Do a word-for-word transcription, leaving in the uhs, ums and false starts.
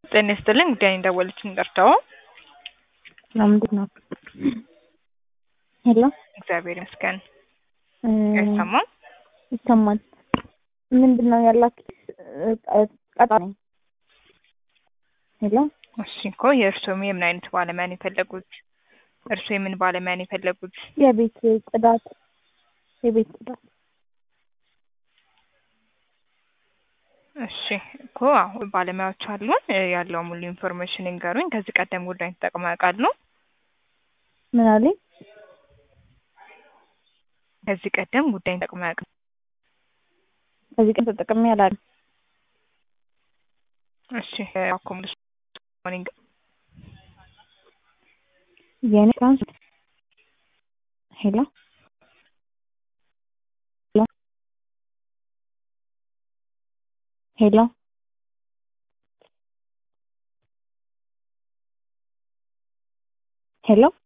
ጤና ይስጥልኝ ጉዳይ እንደወለችን ደርተው ለምንድን ነው? ሄሎ እግዚአብሔር ይመስገን እ አይሰማም ይሰማል። ምንድነው ያላችሁ ቀጣይ? ሄሎ እሺ እኮ የእርስዎ የምን አይነት ባለሙያ ነው የፈለጉት? እርስዎ የምን ባለሙያ ነው የፈለጉት? የቤት ጽዳት የቤት ጽዳት እሺ እኮ አሁን ባለሙያዎች አሉን ያለው ሙሉ ኢንፎርሜሽን እንገሩኝ። ከዚህ ቀደም ጉዳይ ተጠቅመው ያውቃሉ? ምን አለኝ? ከዚህ ቀደም ጉዳይ ተጠቅመው ያውቃሉ? ከዚህ ቀደም ተጠቅሜ አላውቅም። እሺ አኮሙሉስ ሞርኒንግ የኔ ካንስ ሄሎ ሄሎ ሄሎ